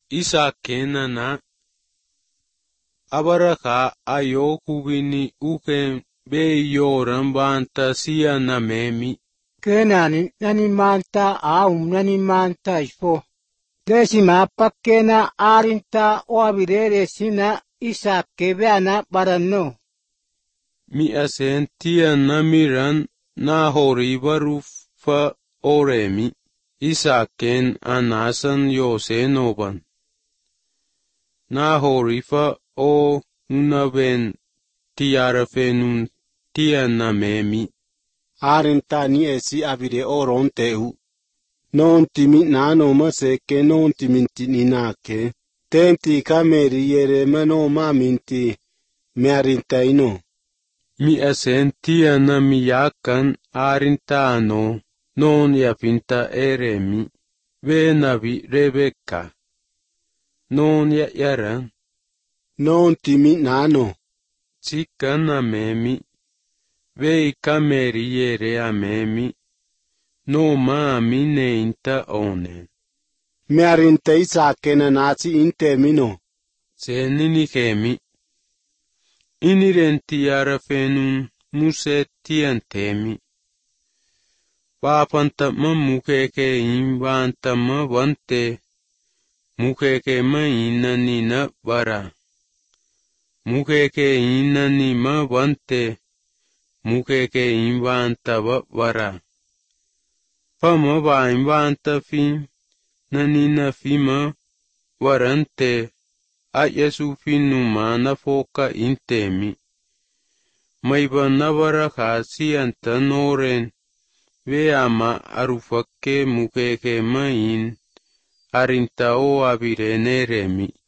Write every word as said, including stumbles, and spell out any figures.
isakenana abaraka ayo kubini uken be yoran banta siya memi. Kenani nani manta aum nani manta ifo. Desima pakena arinta oabirere sina isa kebeana barano. Mi asentia namiran na horibaru fa oremi. Isaken anasan yosenoban. Na horifa o nunaben tiarafenun tianamemi. Arinta ni esi abide oron teu. Non timi nano maseke non timinti ninake. Tenti kameri yere mano maminti mearinta ino. Mi asentia namiyakan arintano non yapinta eremi. Venavi Rebecca. Non ya yaran. Non timi nano. Chikana memi. Vei kameri yere amemi. No ma mine inta one. Mearinta isakena nasi intemino. Senini kemi. Inirenti arafenun musetiantemi. Papanta ma mukeke invanta ma vante. Mukeke ma inani na bara. Mukeke inani ma vante. Mukeke invanta va bara. Pama va invanta fim. Nanina fima varante. Ayasu finu mana foka intemi. Maiba navara khasi antanoren. Ve ama arufake mukeke ma in. Arinta o abirene remi.